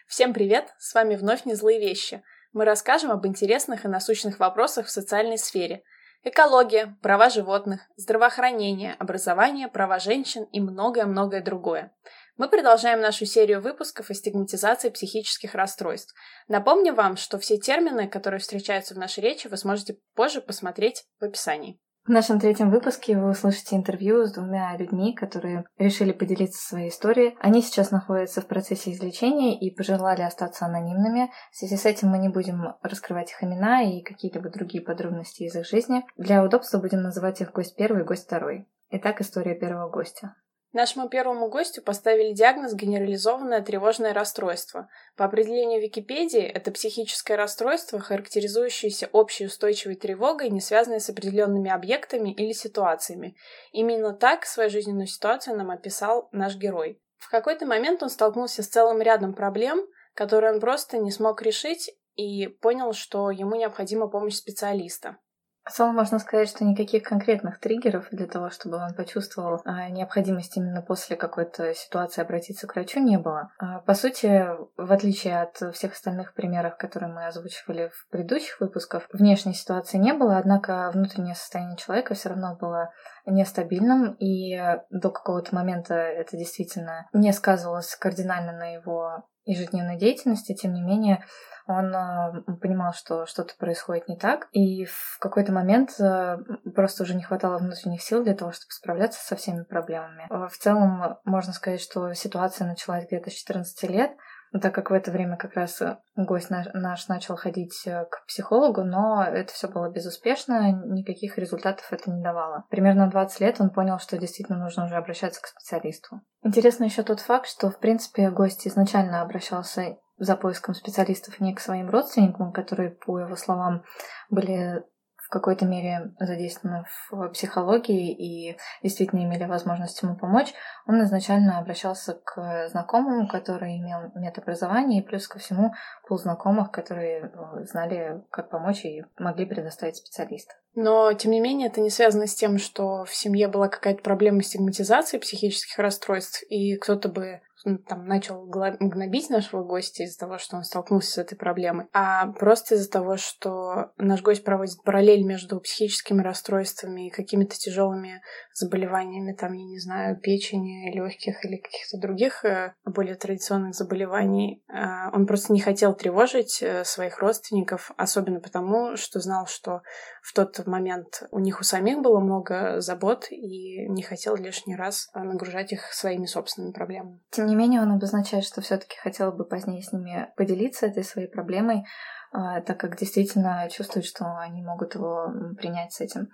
Всем привет! С вами вновь «Не злые вещи». Мы расскажем об интересных и насущных вопросах в социальной сфере. Экология, права животных, здравоохранение, образование, права женщин и многое-многое другое. Мы продолжаем нашу серию выпусков о стигматизации психических расстройств. Напомню вам, что все термины, которые встречаются в нашей речи, вы сможете позже посмотреть в описании. В нашем третьем выпуске вы услышите интервью с двумя людьми, которые решили поделиться своей историей. Они сейчас находятся в процессе излечения и пожелали остаться анонимными. В связи с этим мы не будем раскрывать их имена и какие-либо другие подробности из их жизни. Для удобства будем называть их гость первый и гость второй. Итак, история первого гостя. Нашему первому гостю поставили диагноз генерализованное тревожное расстройство. По определению Википедии, это психическое расстройство, характеризующееся общей устойчивой тревогой, не связанной с определенными объектами или ситуациями. Именно так свою жизненную ситуацию нам описал наш герой. В какой-то момент он столкнулся с целым рядом проблем, которые он просто не смог решить, и понял, что ему необходима помощь специалиста. В целом можно сказать, что никаких конкретных триггеров для того, чтобы он почувствовал необходимость именно после какой-то ситуации обратиться к врачу, не было. По сути, в отличие от всех остальных примеров, которые мы озвучивали в предыдущих выпусках, внешней ситуации не было, однако внутреннее состояние человека все равно было нестабильным, и до какого-то момента это действительно не сказывалось кардинально на его ежедневной деятельности. Тем не менее, он понимал, что что-то происходит не так, и в какой-то момент просто уже не хватало внутренних сил для того, чтобы справляться со всеми проблемами. В целом, можно сказать, что ситуация началась где-то с 14 лет, так как в это время как раз гость наш начал ходить к психологу, но это все было безуспешно, никаких результатов это не давало. Примерно в 20 лет он понял, что действительно нужно уже обращаться к специалисту. Интересно еще тот факт, что, в принципе, гость изначально обращался за поиском специалистов не к своим родственникам, которые, по его словам, были в какой-то мере задействованы в психологии и действительно имели возможность ему помочь. Он изначально обращался к знакомым, который имел медобразование, и плюс ко всему пул знакомых, которые знали, как помочь и могли предоставить специалиста. Но, тем не менее, это не связано с тем, что в семье была какая-то проблема стигматизации психических расстройств, и кто-то бы начал гнобить нашего гостя из-за того, что он столкнулся с этой проблемой, а просто из-за того, что наш гость проводит параллель между психическими расстройствами и какими-то тяжелыми заболеваниями, я не знаю, печени, легких или каких-то других более традиционных заболеваний. Он просто не хотел тревожить своих родственников, особенно потому, что знал, что в тот момент у них у самих было много забот и не хотел лишний раз нагружать их своими собственными проблемами. Тем не менее, он обозначает, что все-таки хотел бы позднее с ними поделиться этой своей проблемой, так как действительно чувствует, что они могут его принять с этим.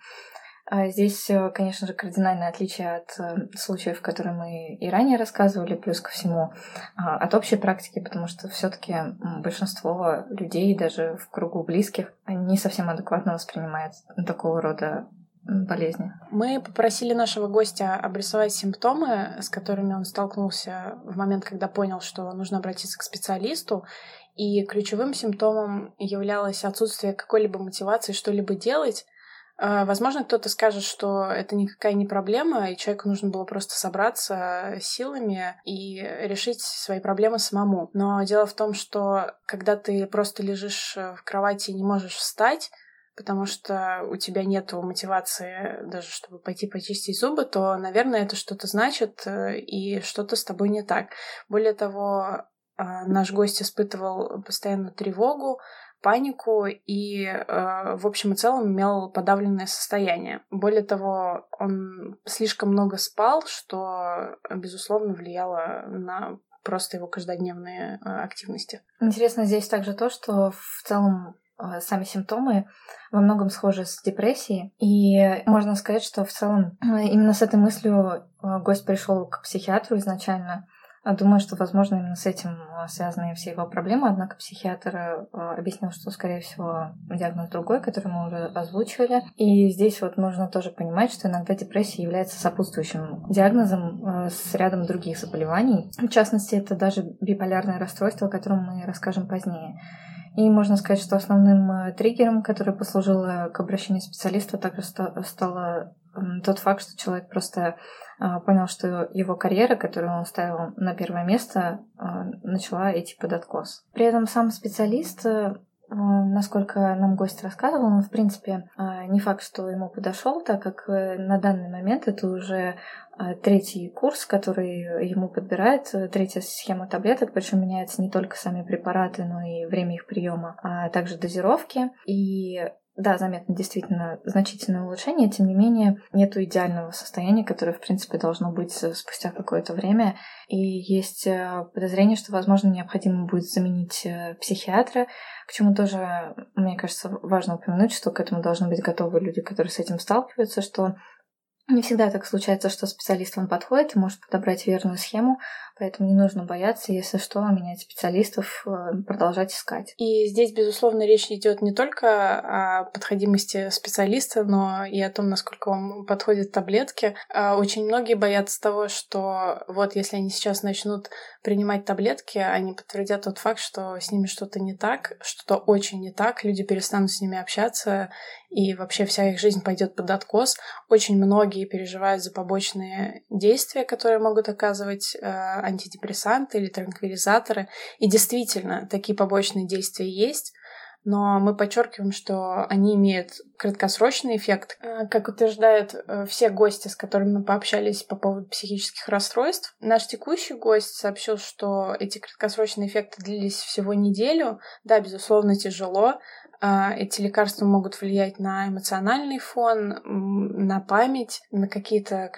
Здесь, конечно же, кардинальное отличие от случаев, которые мы и ранее рассказывали, плюс ко всему от общей практики, потому что все-таки большинство людей, даже в кругу близких, не совсем адекватно воспринимают такого рода болезни. Мы попросили нашего гостя обрисовать симптомы, с которыми он столкнулся в момент, когда понял, что нужно обратиться к специалисту. И ключевым симптомом являлось отсутствие какой-либо мотивации что-либо делать. Возможно, кто-то скажет, что это никакая не проблема, и человеку нужно было просто собраться силами и решить свои проблемы самому. Но дело в том, что когда ты просто лежишь в кровати и не можешь встать, потому что у тебя нет мотивации даже, чтобы пойти почистить зубы, то, наверное, это что-то значит, и что-то с тобой не так. Более того, наш гость испытывал постоянную тревогу, панику и, в общем и целом, имел подавленное состояние. Более того, он слишком много спал, что, безусловно, влияло на просто его каждодневные активности. Интересно здесь также то, что в целом сами симптомы во многом схожи с депрессией. И можно сказать, что в целом именно с этой мыслью гость пришел к психиатру изначально. Думаю, что, возможно, именно с этим связаны все его проблемы. Однако психиатр объяснил, что, скорее всего, диагноз другой, который мы уже озвучивали. И здесь нужно тоже понимать, что иногда депрессия является сопутствующим диагнозом с рядом других заболеваний. В частности, это даже биполярное расстройство, о котором мы расскажем позднее. И можно сказать, что основным триггером, который послужил к обращению специалиста, также стало тот факт, что человек просто понял, что его карьера, которую он ставил на первое место, начала идти под откос. При этом сам специалист, насколько нам гость рассказывал, он, в принципе, не факт, что ему подошел, так как на данный момент это уже третий курс, который ему подбирает, третья схема таблеток, причем меняются не только сами препараты, но и время их приема, а также дозировки. И да, заметно действительно значительное улучшение, тем не менее, нету идеального состояния, которое, в принципе, должно быть спустя какое-то время. И есть подозрение, что, возможно, необходимо будет заменить психиатра, к чему тоже, мне кажется, важно упомянуть, что к этому должны быть готовы люди, которые с этим сталкиваются, что не всегда так случается, что специалист вам подходит и может подобрать верную схему, поэтому не нужно бояться, если что, менять специалистов, продолжать искать. И здесь, безусловно, речь идет не только о подходимости специалиста, но и о том, насколько вам подходят таблетки. Очень многие боятся того, что вот если они сейчас начнут принимать таблетки, они подтвердят тот факт, что с ними что-то не так, что-то очень не так, люди перестанут с ними общаться, и вообще вся их жизнь пойдет под откос. Очень многие переживают за побочные действия, которые могут оказывать антидепрессанты или транквилизаторы. И действительно, такие побочные действия есть, но мы подчеркиваем, что они имеют краткосрочный эффект. Как утверждают все гости, с которыми мы пообщались по поводу психических расстройств, наш текущий гость сообщил, что эти краткосрочные эффекты длились всего неделю. Да, безусловно, тяжело. Эти лекарства могут влиять на эмоциональный фон, на память, на какие-то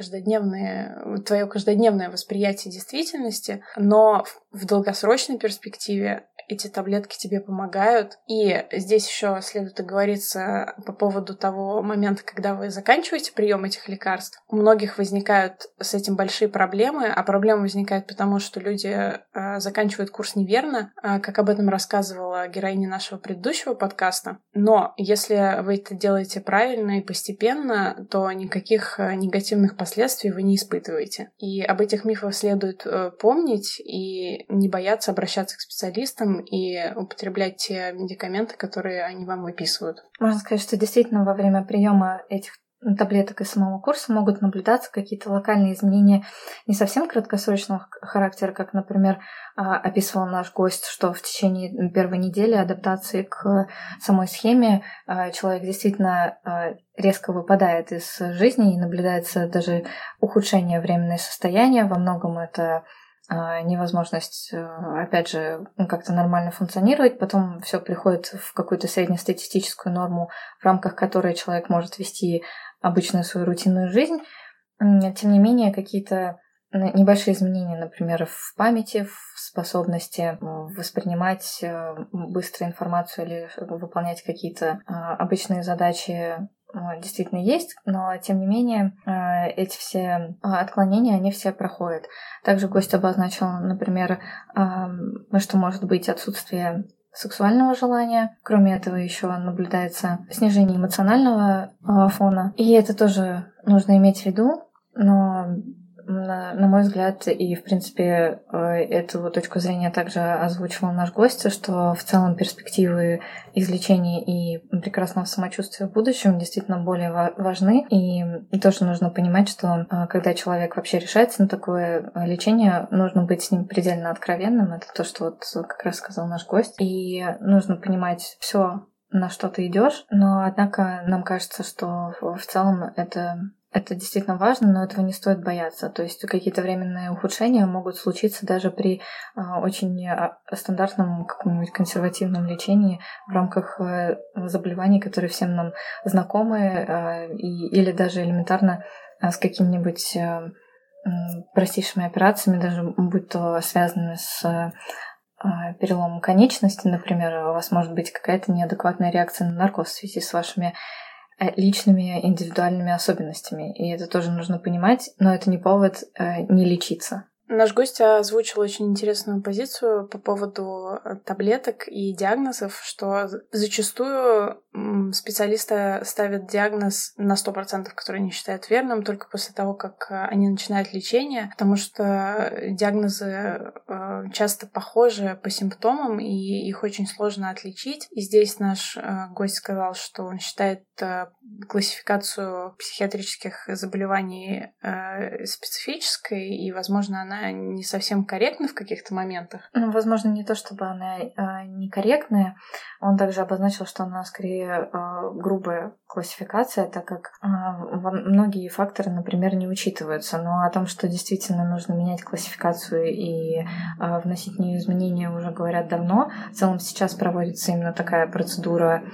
твое каждодневное восприятие действительности, но в долгосрочной перспективе эти таблетки тебе помогают. И здесь еще следует оговориться по поводу того момента, когда вы заканчиваете прием этих лекарств. У многих возникают с этим большие проблемы, а проблемы возникают потому, что люди заканчивают курс неверно, как об этом рассказывала героиня нашего предыдущего подкаста. Но если вы это делаете правильно и постепенно, то никаких негативных последствий вы не испытываете. И об этих мифах следует помнить и не бояться обращаться к специалистам и употреблять те медикаменты, которые они вам выписывают. Можно сказать, что действительно во время приема этих таблеток и самого курса могут наблюдаться какие-то локальные изменения не совсем краткосрочного характера, как, например, описывал наш гость, что в течение первой недели адаптации к самой схеме человек действительно резко выпадает из жизни и наблюдается даже ухудшение временного состояния. Во многом это невозможность, опять же, как-то нормально функционировать, потом все приходит в какую-то среднестатистическую норму, в рамках которой человек может вести обычную свою рутинную жизнь. Тем не менее, какие-то небольшие изменения, например, в памяти, в способности воспринимать быстро информацию или выполнять какие-то обычные задачи действительно есть, но тем не менее эти все отклонения, они все проходят. Также гость обозначил, например, что может быть отсутствие сексуального желания. Кроме этого еще наблюдается снижение эмоционального фона. И это тоже нужно иметь в виду, но на мой взгляд, и, в принципе, эту точку зрения также озвучивал наш гость, что в целом перспективы излечения и прекрасного самочувствия в будущем действительно более важны. И тоже нужно понимать, что когда человек вообще решается на такое лечение, нужно быть с ним предельно откровенным. Это то, что вот как раз сказал наш гость. И нужно понимать все, на что ты идешь. Но, однако, нам кажется, что в целом это действительно важно, но этого не стоит бояться. То есть какие-то временные ухудшения могут случиться даже при очень стандартном каком-нибудь консервативном лечении в рамках заболеваний, которые всем нам знакомы, или даже элементарно с какими-нибудь простейшими операциями, даже будь то связаны с переломом конечности, например, у вас может быть какая-то неадекватная реакция на наркоз в связи с вашими личными индивидуальными особенностями. И это тоже нужно понимать, но это не повод не лечиться. Наш гость озвучил очень интересную позицию по поводу таблеток и диагнозов, что зачастую специалисты ставят диагноз на 100%, который они считают верным, только после того, как они начинают лечение, потому что диагнозы часто похожи по симптомам, и их очень сложно отличить. И здесь наш гость сказал, что он считает классификацию психиатрических заболеваний специфической, и, возможно, она она не совсем корректна в каких-то моментах? Ну, возможно, не то, чтобы она некорректная. Он также обозначил, что она скорее грубая классификация, так как многие факторы, например, не учитываются. Но о том, что действительно нужно менять классификацию и вносить в нее изменения, уже говорят давно. В целом сейчас проводится именно такая процедура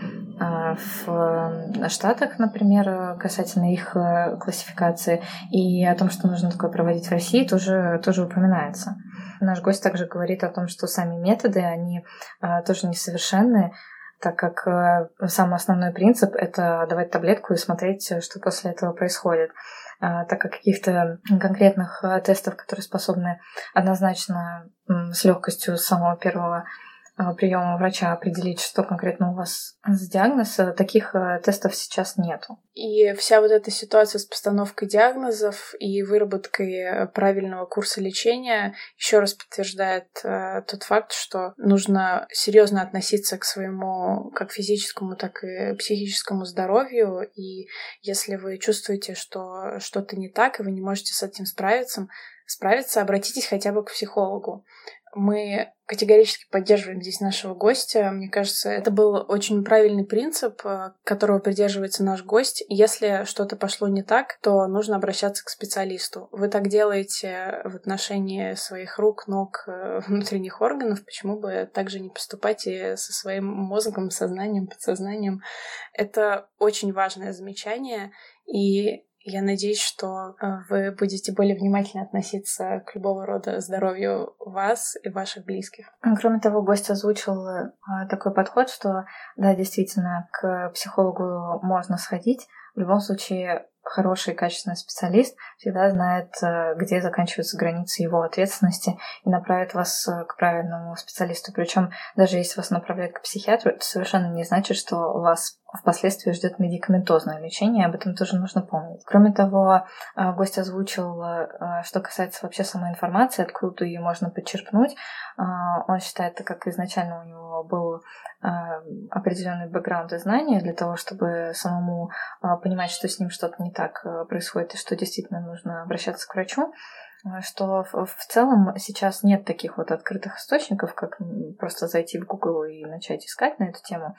в Штатах, например, касательно их классификации. И о том, что нужно такое проводить в России, тоже упоминается. Наш гость также говорит о том, что сами методы, они тоже несовершенны, так как самый основной принцип — это давать таблетку и смотреть, что после этого происходит. Так как каких-то конкретных тестов, которые способны однозначно с легкостью с самого первого приема врача определить, что конкретно у вас за диагноз, таких тестов сейчас нету. И вся вот эта ситуация с постановкой диагнозов и выработкой правильного курса лечения еще раз подтверждает тот факт, что нужно серьезно относиться к своему как физическому, так и психическому здоровью. И если вы чувствуете, что что-то не так, и вы не можете с этим справиться, обратитесь хотя бы к психологу. Мы категорически поддерживаем здесь нашего гостя. Мне кажется, это был очень правильный принцип, которого придерживается наш гость. Если что-то пошло не так, то нужно обращаться к специалисту. Вы так делаете в отношении своих рук, ног, внутренних органов. Почему бы также не поступать и со своим мозгом, сознанием, подсознанием? Это очень важное замечание. И я надеюсь, что вы будете более внимательно относиться к любого рода здоровью вас и ваших близких. Кроме того, гость озвучил такой подход, что да, действительно, к психологу можно сходить. В любом случае, хороший, качественный специалист всегда знает, где заканчиваются границы его ответственности и направит вас к правильному специалисту. Причем даже если вас направляют к психиатру, это совершенно не значит, что вас впоследствии ждет медикаментозное лечение, об этом тоже нужно помнить. Кроме того, гость озвучил, что касается вообще самой информации, откуда ее можно подчерпнуть. Он считает, так как изначально у него был определенный бэкграунд и знания для того, чтобы самому понимать, что с ним что-то не так происходит и что действительно нужно обращаться к врачу, что в целом сейчас нет таких вот открытых источников, как просто зайти в Google и начать искать на эту тему,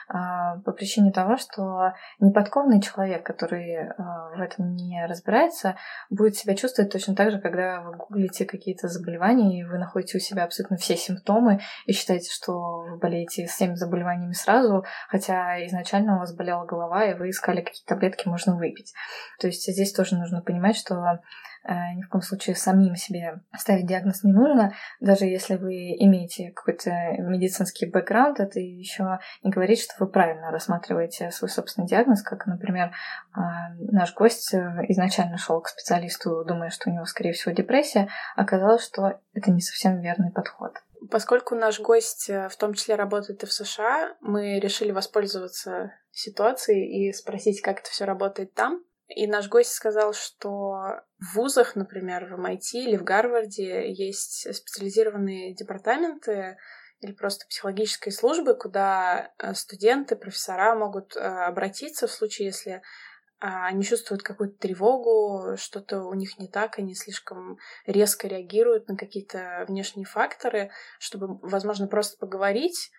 по причине того, что неподковный человек, который в этом не разбирается, будет себя чувствовать точно так же, когда вы гуглите какие-то заболевания, и вы находите у себя абсолютно все симптомы и считаете, что вы болеете всеми заболеваниями сразу, хотя изначально у вас болела голова, и вы искали, какие таблетки можно выпить. То есть здесь тоже нужно понимать, что ни в коем случае самим себе ставить диагноз не нужно. Даже если вы имеете какой-то медицинский бэкграунд, это еще не говорит, что вы правильно рассматриваете свой собственный диагноз, как, например, наш гость изначально шел к специалисту, думая, что у него, скорее всего, депрессия, оказалось, что это не совсем верный подход. Поскольку наш гость в том числе работает и в США, мы решили воспользоваться ситуацией и спросить, как это все работает там. И наш гость сказал, что в вузах, например, в MIT или в Гарварде есть специализированные департаменты или просто психологические службы, куда студенты, профессора могут обратиться в случае, если они чувствуют какую-то тревогу, что-то у них не так, они слишком резко реагируют на какие-то внешние факторы, чтобы, возможно, просто поговорить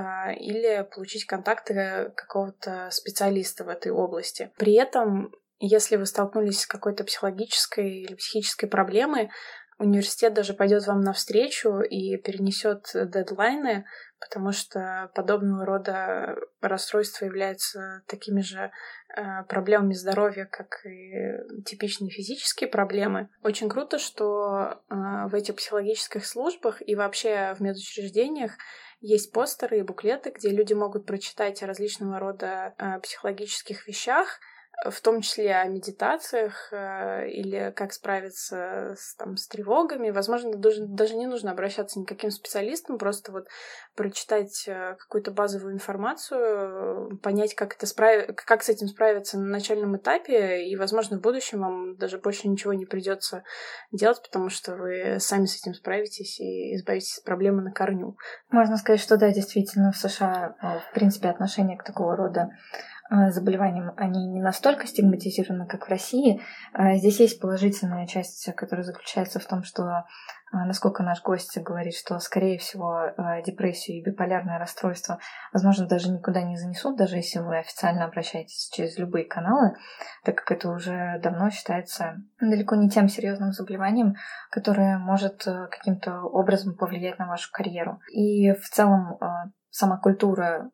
или получить контакты какого-то специалиста в этой области. При этом, если вы столкнулись с какой-то психологической или психической проблемой, университет даже пойдет вам навстречу и перенесет дедлайны, потому что подобного рода расстройства являются такими же проблемами здоровья, как и типичные физические проблемы. Очень круто, что в этих психологических службах и вообще в медучреждениях есть постеры и буклеты, где люди могут прочитать о различного рода психологических вещах, в том числе о медитациях или как справиться с тревогами. Возможно, даже не нужно обращаться ни к каким специалистам, просто вот прочитать какую-то базовую информацию, понять, как с этим справиться на начальном этапе, и, возможно, в будущем вам даже больше ничего не придется делать, потому что вы сами с этим справитесь и избавитесь от проблемы на корню. Можно сказать, что да, действительно, в США, в принципе, отношение к такого рода заболеваниям, они не настолько стигматизированы, как в России. Здесь есть положительная часть, которая заключается в том, что, насколько наш гость говорит, что, скорее всего, депрессию и биполярное расстройство, возможно, даже никуда не занесут, даже если вы официально обращаетесь через любые каналы, так как это уже давно считается далеко не тем серьезным заболеванием, которое может каким-то образом повлиять на вашу карьеру. И в целом сама культура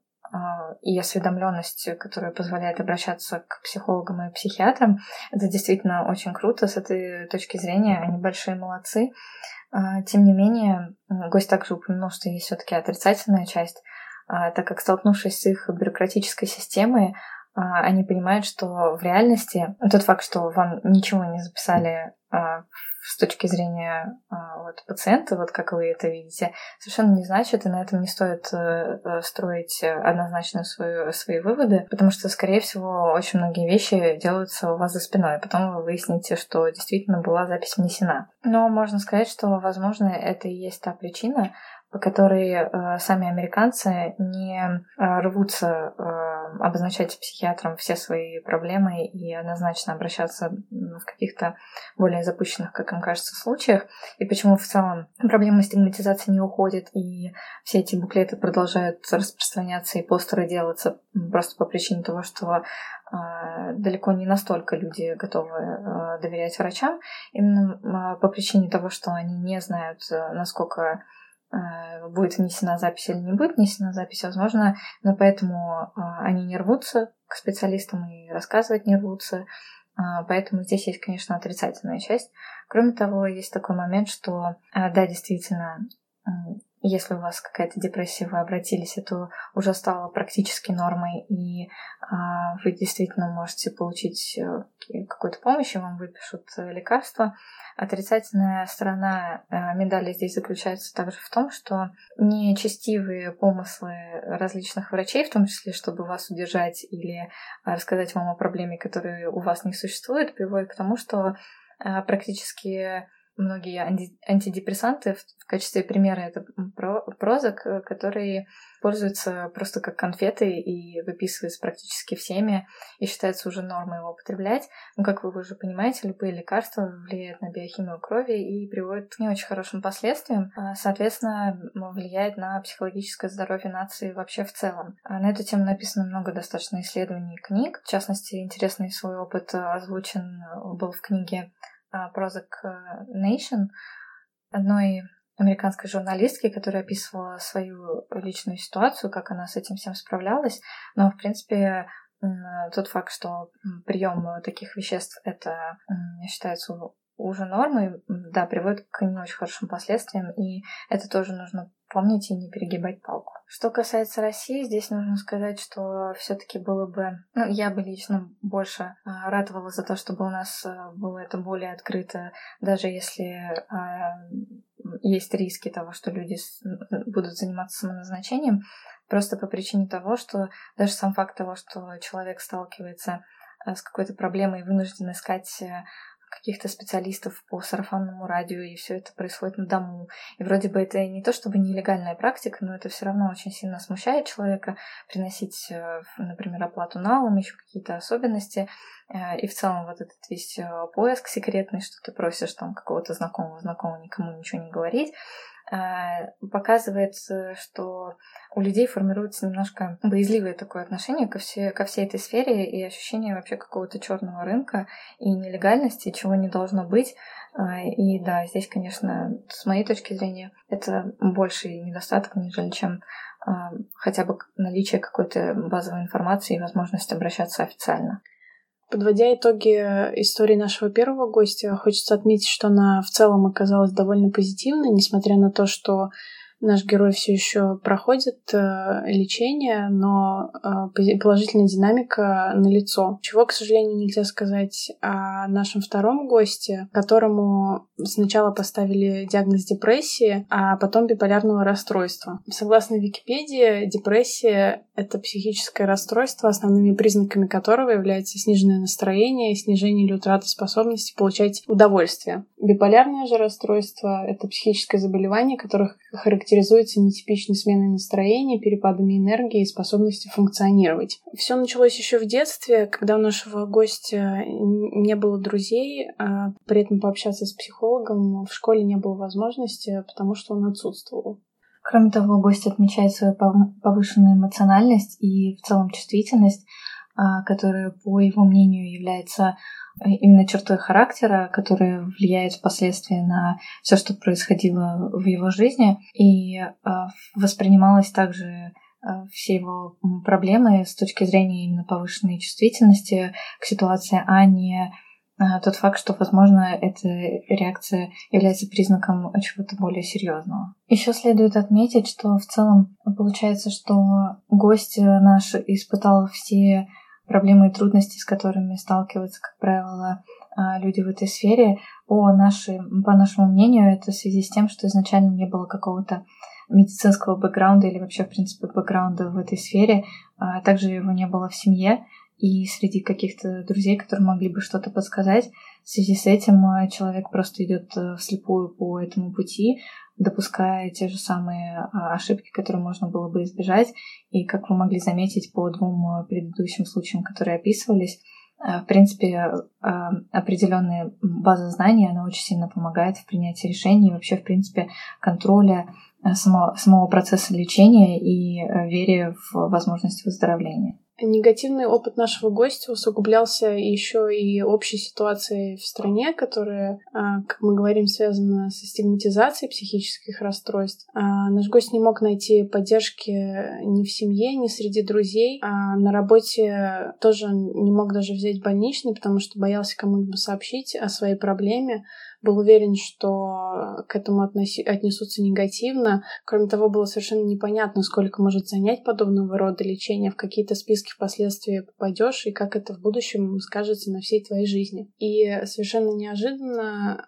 и осведомленность, которая позволяет обращаться к психологам и психиатрам, это действительно очень круто. С этой точки зрения они большие молодцы. Тем не менее, гость также упомянул, что есть все-таки отрицательная часть, так как, столкнувшись с их бюрократической системой, они понимают, что в реальности тот факт, что вам ничего не записали с точки зрения пациента, как вы это видите, совершенно не значит, и на этом не стоит строить однозначно свои выводы, потому что, скорее всего, очень многие вещи делаются у вас за спиной, и потом вы выясните, что действительно была запись внесена. Но можно сказать, что, возможно, это и есть та причина, по которой сами американцы не рвутся обозначать психиатрам все свои проблемы и однозначно обращаться в каких-то более запущенных, как им кажется, случаях. И почему в целом проблема стигматизации не уходит, и все эти буклеты продолжают распространяться и постеры делаться просто по причине того, что далеко не настолько люди готовы доверять врачам, именно по причине того, что они не знают, насколько будет внесена запись или не будет внесена запись, возможно, но поэтому они не рвутся к специалистам и рассказывать не рвутся, поэтому здесь есть, конечно, отрицательная часть. Кроме того, есть такой момент, что, да, действительно, если у вас какая-то депрессия, вы обратились, это уже стало практически нормой, и вы действительно можете получить какую-то помощь, и вам выпишут лекарства. Отрицательная сторона медали здесь заключается также в том, что нечестивые помыслы различных врачей, в том числе, чтобы вас удержать или рассказать вам о проблеме, которая у вас не существует, приводит к тому, что практически многие антидепрессанты, в качестве примера это Прозак, который пользуется просто как конфеты и выписывается практически всеми, и считается уже нормой его употреблять. Но, как вы уже понимаете, любые лекарства влияют на биохимию крови и приводят к не очень хорошим последствиям, соответственно, влияет на психологическое здоровье нации вообще в целом. На эту тему написано много достаточно исследований и книг. В частности, интересный свой опыт озвучен был в книге Prozac Nation одной американской журналистки, которая описывала свою личную ситуацию, как она с этим всем справлялась. Но, в принципе, тот факт, что прием таких веществ это считается уже нормой, да, приводит к не очень хорошим последствиям, и это тоже нужно помнить и не перегибать палку. Что касается России, здесь нужно сказать, что все-таки было бы... я бы лично больше ратовала за то, чтобы у нас было это более открыто, даже если есть риски того, что люди будут заниматься самоназначением, просто по причине того, что даже сам факт того, что человек сталкивается с какой-то проблемой и вынужден искать каких-то специалистов по сарафанному радио, и все это происходит на дому. И вроде бы это не то чтобы нелегальная практика, но это все равно очень сильно смущает человека, приносить, например, оплату налом, еще какие-то особенности. И в целом вот этот весь поиск секретный, что ты просишь там какого-то знакомого никому ничего не говорить, показывает, что у людей формируется немножко боязливое такое отношение ко всей этой сфере и ощущение вообще какого-то черного рынка и нелегальности, чего не должно быть. И да, здесь, конечно, с моей точки зрения, это больший недостаток, нежели чем хотя бы наличие какой-то базовой информации и возможность обращаться официально. Подводя итоги истории нашего первого гостя, хочется отметить, что она в целом оказалась довольно позитивной, несмотря на то, что наш герой все еще проходит лечение, но положительная динамика налицо. Чего, к сожалению, нельзя сказать о нашем втором госте, которому сначала поставили диагноз депрессии, а потом биполярного расстройства. Согласно Википедии, депрессия — это психическое расстройство, основными признаками которого является сниженное настроение, снижение или утрата способности получать удовольствие. Биполярное же расстройство — это психическое заболевание, которое характеризуется характеризуется нетипичной сменой настроения, перепадами энергии и способностью функционировать. Все началось еще в детстве, когда у нашего гостя не было друзей, а при этом пообщаться с психологом в школе не было возможности, потому что он отсутствовал. Кроме того, гость отмечает свою повышенную эмоциональность и в целом чувствительность, которая, по его мнению, является именно чертой характера, которая влияет впоследствии на все, что происходило в его жизни, и воспринималось также все его проблемы с точки зрения именно повышенной чувствительности к ситуации, а не тот факт, что, возможно, эта реакция является признаком чего-то более серьезного. Еще следует отметить, что в целом получается, что гость наш испытал все проблемы и трудности, с которыми сталкиваются, как правило, люди в этой сфере. По нашему мнению, это в связи с тем, что изначально не было какого-то медицинского бэкграунда или вообще, в принципе, бэкграунда в этой сфере. Также его не было в семье и среди каких-то друзей, которые могли бы что-то подсказать. В связи с этим человек просто идет вслепую по этому пути, допуская те же самые ошибки, которые можно было бы избежать. И, как вы могли заметить по 2 предыдущим случаям, которые описывались, в принципе, определенная база знаний, она очень сильно помогает в принятии решений и вообще, в принципе, контроля самого процесса лечения и вере в возможность выздоровления. Негативный опыт нашего гостя усугублялся еще и общей ситуацией в стране, которая, как мы говорим, связана со стигматизацией психических расстройств. Наш гость не мог найти поддержки ни в семье, ни среди друзей. На работе тоже не мог даже взять больничный, потому что боялся кому-нибудь сообщить о своей проблеме. Был уверен, что к этому отнесутся негативно. Кроме того, было совершенно непонятно, сколько может занять подобного рода лечение, в какие-то списки впоследствии попадешь, и как это в будущем скажется на всей твоей жизни. И совершенно неожиданно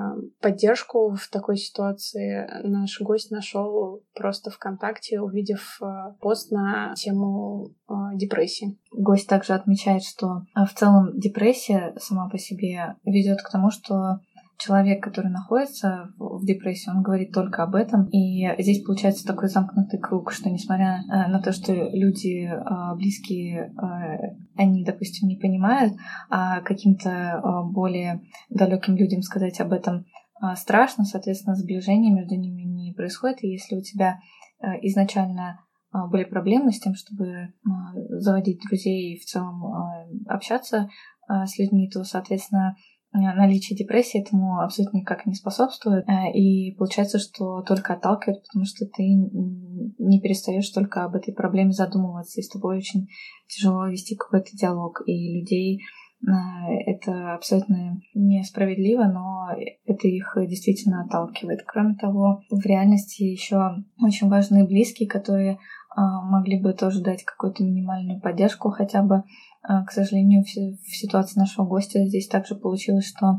поддержку в такой ситуации наш гость нашел просто ВКонтакте, увидев пост на тему депрессии. Гость также отмечает, что в целом депрессия сама по себе ведет к тому, что человек, который находится в депрессии, он говорит только об этом. И здесь получается такой замкнутый круг, что несмотря на то, что люди близкие, они, допустим, не понимают, а каким-то более далеким людям сказать об этом страшно, соответственно, сближение между ними не происходит. И если у тебя изначально были проблемы с тем, чтобы заводить друзей и в целом общаться с людьми, то, соответственно, наличие депрессии этому абсолютно никак не способствует. И получается, что только отталкивает, потому что ты не перестаешь только об этой проблеме задумываться, и с тобой очень тяжело вести какой-то диалог. И людей это абсолютно несправедливо, но это их действительно отталкивает. Кроме того, в реальности еще очень важны близкие, которые могли бы тоже дать какую-то минимальную поддержку хотя бы. К сожалению, в ситуации нашего гостя здесь также получилось, что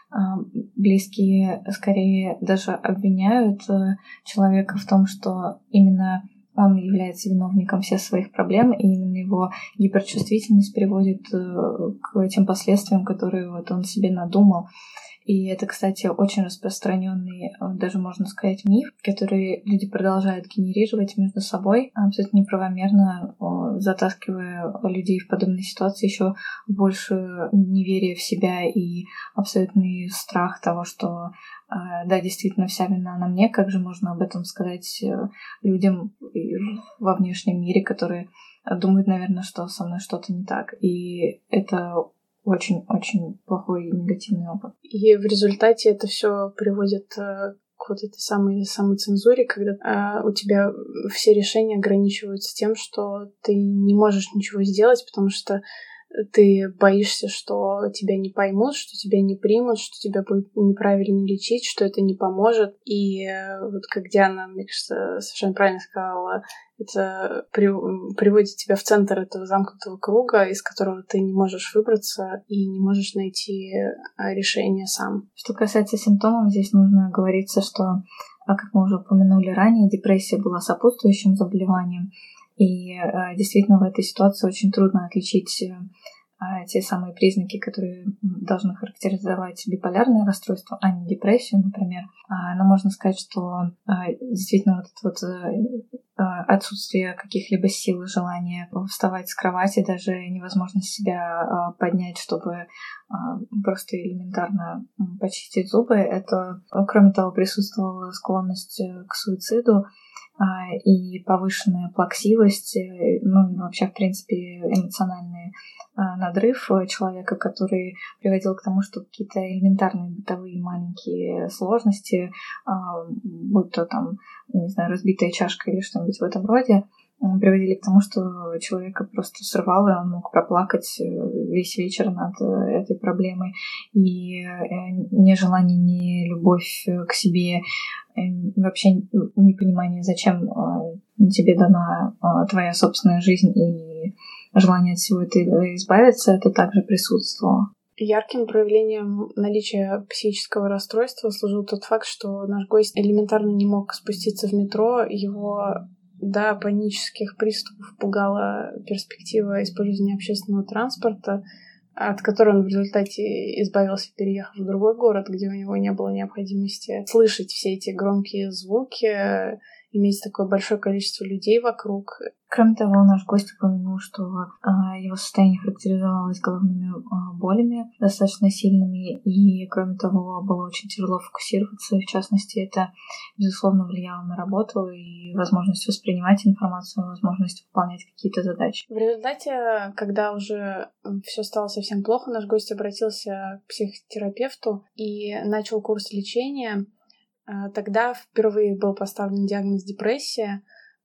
близкие скорее даже обвиняют человека в том, что именно он является виновником всех своих проблем, и именно его гиперчувствительность приводит к тем последствиям, которые вот он себе надумал. И это, кстати, очень распространенный, даже можно сказать, миф, который люди продолжают генерировать между собой, абсолютно неправомерно затаскивая людей в подобные ситуации еще больше неверия в себя и абсолютный страх того, что да, действительно, вся вина на мне, как же можно об этом сказать людям во внешнем мире, которые думают, наверное, что со мной что-то не так. И это очень-очень плохой и негативный опыт. И в результате это все приводит к вот этой самоцензуре, когда у тебя все решения ограничиваются тем, что ты не можешь ничего сделать, потому что ты боишься, что тебя не поймут, что тебя не примут, что тебя будут неправильно лечить, что это не поможет. И вот как Диана, мне кажется, совершенно правильно сказала, это приводит тебя в центр этого замкнутого круга, из которого ты не можешь выбраться и не можешь найти решение сам. Что касается симптомов, здесь нужно говориться, что, как мы уже упомянули ранее, депрессия была сопутствующим заболеванием. И действительно в этой ситуации очень трудно отличить те самые признаки, которые должны характеризовать биполярное расстройство, а не депрессию, например. Но можно сказать, что действительно вот это отсутствие каких-либо сил и желания вставать с кровати, даже невозможность себя поднять, чтобы просто элементарно почистить зубы. Это, кроме того, присутствовала склонность к суициду и повышенная плаксивость, ну и вообще, в принципе, эмоциональный надрыв человека, который приводил к тому, что какие-то элементарные бытовые маленькие сложности, будь то там, не знаю, разбитая чашка или что-нибудь в этом роде, приводили к тому, что человека просто срывало, и он мог проплакать весь вечер над этой проблемой. И нежелание, не любовь к себе, вообще непонимание, зачем тебе дана твоя собственная жизнь, и желание от всего этого избавиться, это также присутствовало. Ярким проявлением наличия психического расстройства служил тот факт, что наш гость элементарно не мог спуститься в метро. Его до панических приступов пугала перспектива использования общественного транспорта, от которой он в результате избавился, переехав в другой город, где у него не было необходимости слышать все эти громкие звуки, иметь такое большое количество людей вокруг. Кроме того, наш гость упомянул, что его состояние характеризовалось головными болями достаточно сильными, и, кроме того, было очень тяжело фокусироваться, и, в частности, это, безусловно, влияло на работу и возможность воспринимать информацию, возможность выполнять какие-то задачи. В результате, когда уже все стало совсем плохо, наш гость обратился к психотерапевту и начал курс лечения. Тогда впервые был поставлен диагноз депрессия.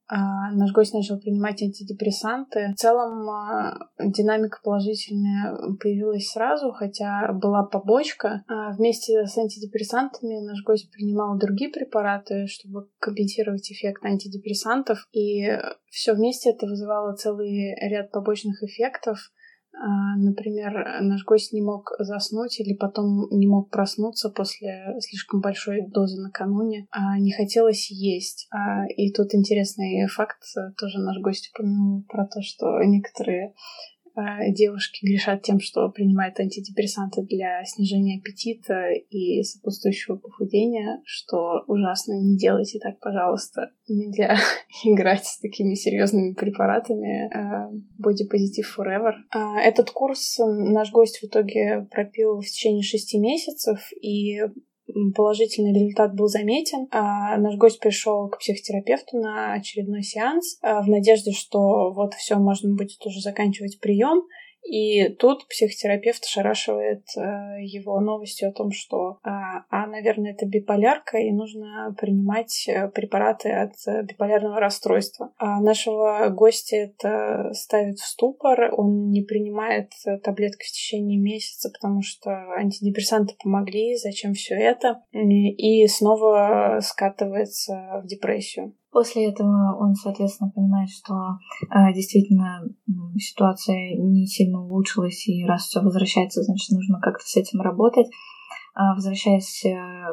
Наш гость начал принимать антидепрессанты. В целом динамика положительная появилась сразу, хотя была побочка. Вместе с антидепрессантами наш гость принимал другие препараты, чтобы компенсировать эффект антидепрессантов. И все вместе это вызывало целый ряд побочных эффектов. Например, наш гость не мог заснуть или потом не мог проснуться после слишком большой дозы накануне, не хотелось есть. И тут интересный факт, тоже наш гость упомянул про то, что некоторые девушки грешат тем, что принимают антидепрессанты для снижения аппетита и сопутствующего похудения, что ужасно. Не делайте так, пожалуйста. Нельзя играть с такими серьезными препаратами. Body Positive Forever. Этот курс наш гость в итоге пропил в течение 6 месяцев, и положительный результат был заметен. Наш гость пришел к психотерапевту на очередной сеанс в надежде, что вот все, можно будет уже заканчивать прием. И тут психотерапевт ошарашивает его новостью о том, что, наверное, это биполярка, и нужно принимать препараты от биполярного расстройства. Нашего гостя это ставит в ступор, он не принимает таблетки в течение месяца, потому что антидепрессанты помогли, зачем все это, и снова скатывается в депрессию. После этого он, соответственно, понимает, что действительно ситуация не сильно улучшилась, и раз все возвращается, значит, нужно как-то с этим работать. Возвращаясь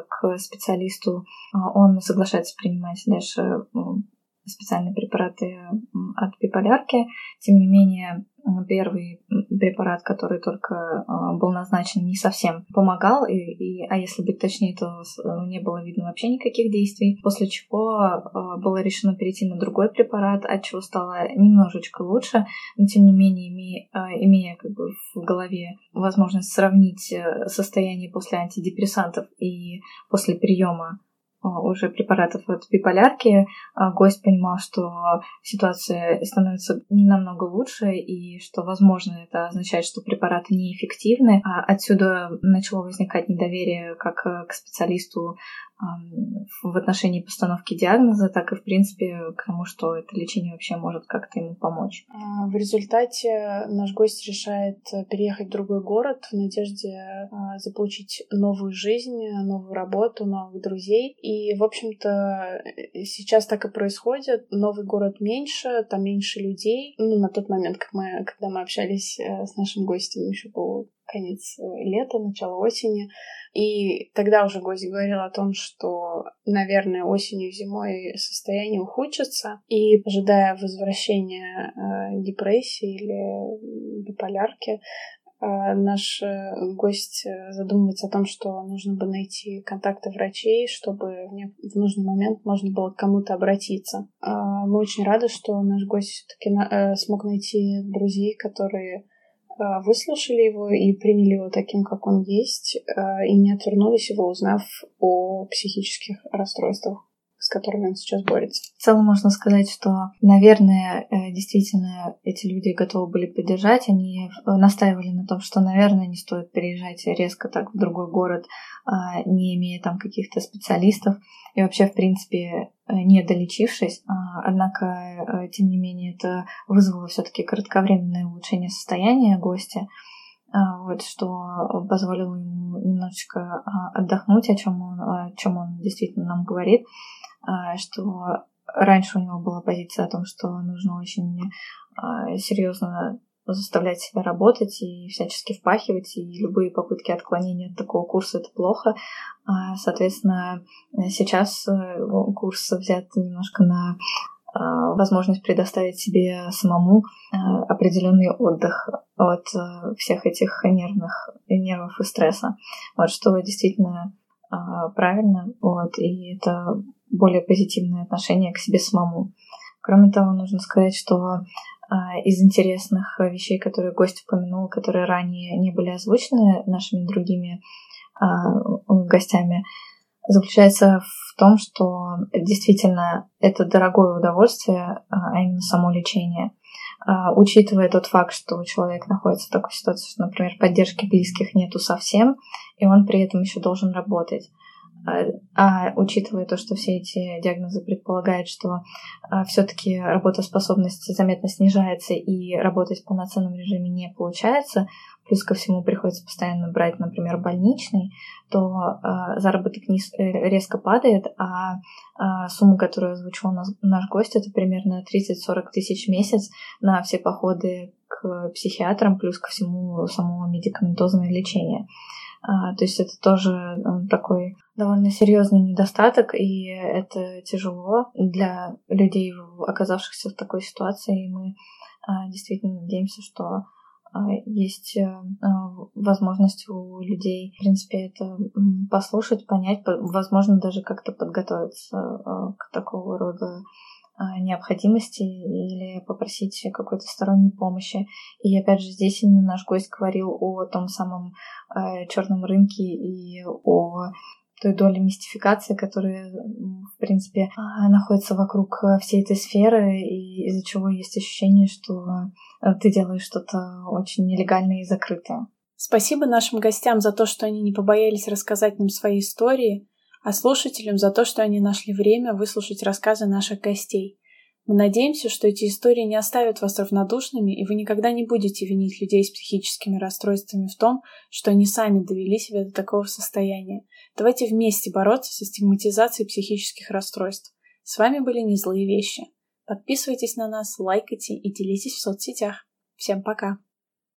к специалисту, он соглашается принимать дальше специальные препараты от биполярки. Тем не менее, первый препарат, который только был назначен, не совсем помогал, а если быть точнее, то не было видно вообще никаких действий, после чего было решено перейти на другой препарат, от чего стало немножечко лучше, но тем не менее, имея как бы в голове возможность сравнить состояние после антидепрессантов и после приема уже препаратов от биполярки, гость понимал, что ситуация становится не намного лучше, и что, возможно, это означает, что препараты неэффективны. Отсюда начало возникать недоверие как к специалисту в отношении постановки диагноза, так и, в принципе, к тому, что это лечение вообще может как-то ему помочь. В результате наш гость решает переехать в другой город в надежде заполучить новую жизнь, новую работу, новых друзей. И, в общем-то, сейчас так и происходит. Новый город меньше, там меньше людей. На тот момент, когда мы общались с нашим гостем, еще был конец лета, начало осени. И тогда уже гость говорил о том, что, наверное, осенью, зимой состояние ухудшится. И, ожидая возвращения депрессии или биполярки, наш гость задумывается о том, что нужно бы найти контакты врачей, чтобы в нужный момент можно было к кому-то обратиться. Мы очень рады, что наш гость все-таки смог найти друзей, которые выслушали его и приняли его таким, как он есть, и не отвернулись его, узнав о психических расстройствах, с которыми он сейчас борется. В целом можно сказать, что, наверное, действительно эти люди готовы были поддержать. Они настаивали на том, что, наверное, не стоит переезжать резко так в другой город, не имея там каких-то специалистов. И вообще, в принципе, не долечившись. Однако, тем не менее, это вызвало все-таки кратковременное улучшение состояния гостя, что позволило ему немножечко отдохнуть, о чем он действительно нам говорит, что раньше у него была позиция о том, что нужно очень серьезно заставлять себя работать и всячески впахивать, и любые попытки отклонения от такого курса — это плохо. Соответственно, сейчас курс взят немножко на возможность предоставить себе самому определенный отдых от всех этих нервов и стресса. Что действительно правильно, и это более позитивное отношение к себе самому. Кроме того, нужно сказать, что из интересных вещей, которые гость упомянул, которые ранее не были озвучены нашими другими гостями, заключается в том, что действительно это дорогое удовольствие, а именно само лечение. Учитывая тот факт, что человек находится в такой ситуации, что, например, поддержки близких нету совсем, и он при этом еще должен работать. Учитывая то, что все эти диагнозы предполагают, что все-таки работоспособность заметно снижается и работать в полноценном режиме не получается, плюс ко всему приходится постоянно брать, например, больничный, то заработок резко падает, а сумма, которую озвучил наш гость, это примерно 30-40 тысяч в месяц на все походы к психиатрам, плюс ко всему само медикаментозное лечение. То есть это тоже такой довольно серьезный недостаток, и это тяжело для людей, оказавшихся в такой ситуации. И мы действительно надеемся, что есть возможность у людей, в принципе, это послушать, понять, возможно, даже как-то подготовиться к такого рода необходимости или попросить какой-то сторонней помощи. И опять же, здесь именно наш гость говорил о том самом черном рынке и о той доле мистификации, которая, в принципе, находится вокруг всей этой сферы, и из-за чего есть ощущение, что ты делаешь что-то очень нелегальное и закрытое. Спасибо нашим гостям за то, что они не побоялись рассказать нам свои истории, а слушателям за то, что они нашли время выслушать рассказы наших гостей. Мы надеемся, что эти истории не оставят вас равнодушными, и вы никогда не будете винить людей с психическими расстройствами в том, что они сами довели себя до такого состояния. Давайте вместе бороться со стигматизацией психических расстройств. С вами были «Не злые вещи». Подписывайтесь на нас, лайкайте и делитесь в соцсетях. Всем пока!